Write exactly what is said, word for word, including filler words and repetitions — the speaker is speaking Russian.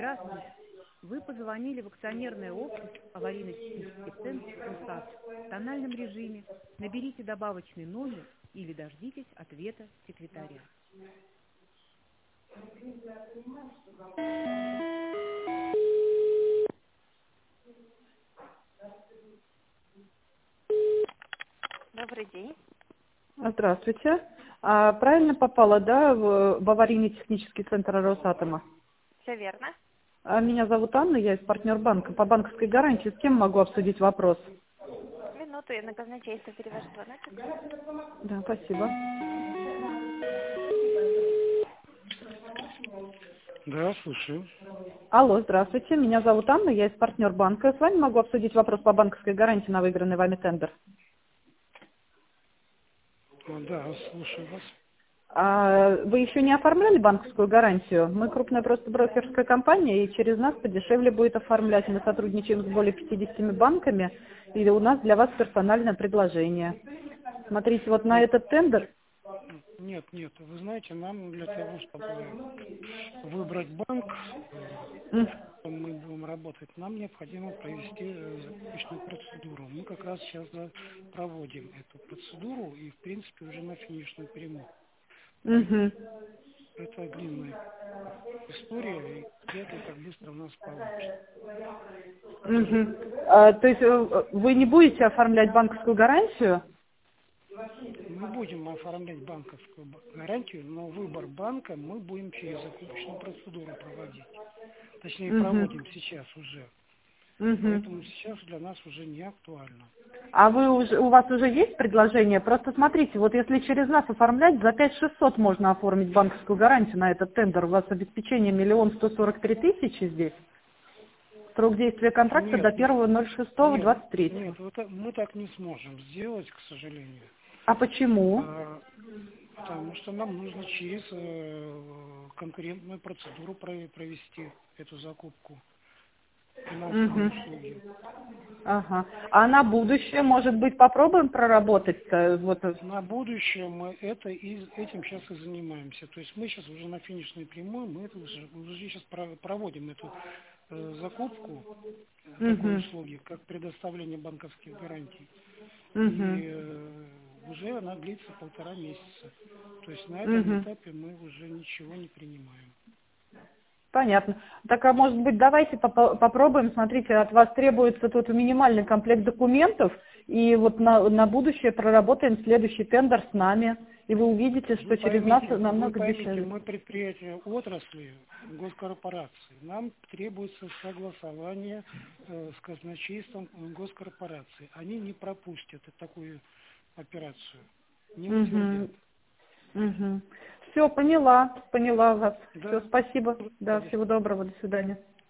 Здравствуйте. Вы позвонили в акционерное общество аварийно-технический центр «Русат» в тональном режиме. Наберите добавочный номер или дождитесь ответа секретаря. Добрый день. Здравствуйте. А, правильно попала, да, в, в аварийно-технический центр Росатома? Все верно. А, меня зовут Анна, я из партнер банка. По банковской гарантии с кем могу обсудить вопрос? Минуту, я на казначейство перевожу звоночек. Да, спасибо. Да, слушаю. Алло, здравствуйте. Меня зовут Анна, я из партнер банка. С вами могу обсудить вопрос по банковской гарантии на выигранный вами тендер. А, Да, слушаю вас. А, вы еще не оформляли банковскую гарантию? Мы крупная просто брокерская компания, и через нас подешевле будет оформлять. Мы сотрудничаем с более пятидесятью банками, и у нас для вас персональное предложение. Смотрите, вот на Нет, этот тендер... нет, нет. Вы знаете, нам для того, чтобы выбрать банк, э, М, с которым мы будем работать, нам необходимо провести э, закупочную процедуру. Мы как раз сейчас да, проводим эту процедуру и, в принципе, уже на финишную прямую. Поэтому мгм, это длинная история, и вряд ли так быстро у нас получится. мгм. А, то есть э, вы не будете оформлять банковскую гарантию? Мы будем оформлять банковскую б- гарантию, но выбор банка мы будем через закупочную процедуру проводить. Точнее, Мгм, проводим сейчас уже. мгм. Поэтому сейчас для нас уже не актуально. А вы уже, у вас уже есть предложение? Просто смотрите, вот если через нас оформлять, за пять шестьсот можно оформить банковскую гарантию на этот тендер. У вас обеспечение миллион сто сорок три тысячи здесь. Срок действия контракта Нет, до первого ноль шестого нет, двадцать третьего. нет, вот так- мы так не сможем сделать, к сожалению. А почему? А, Потому что нам нужно через э, конкурентную процедуру про- провести эту закупку, финансовые Мгм. услуги. Ага. А на будущее, может быть, попробуем проработать э, вот. э, На будущее мы это и, этим сейчас и занимаемся. То есть мы сейчас уже на финишной прямой, мы это уже, уже сейчас про- проводим эту э, закупку э, такой Мгм. услуги, как предоставление банковских гарантий. И Мгм. э, уже она длится полтора месяца. То есть на этом Мгм. этапе мы уже ничего не принимаем. Понятно. Так, а может быть, давайте попо- попробуем. Смотрите, от вас требуется тут минимальный комплект документов, и вот на, на будущее проработаем следующий тендер с нами, и вы увидите, Вы что через нас поймите, вы намного поймите, дешевле. мы предприятие отрасли госкорпорации. Нам требуется согласование э, с казначейством госкорпорации. Они не пропустят такую операцию, не Угу. утвердят. Угу. Все, поняла, поняла вас. Все, Да, спасибо. Да, до всего доброго, до свидания.